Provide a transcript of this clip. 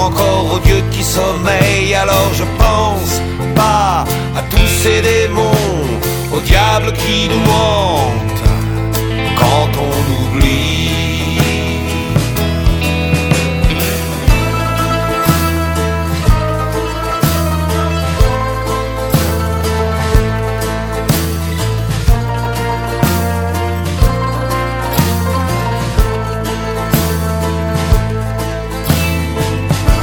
encore au Dieu qui sommeille. Alors je pense pas à tous ces démons, au diable qui nous monte quand on oublie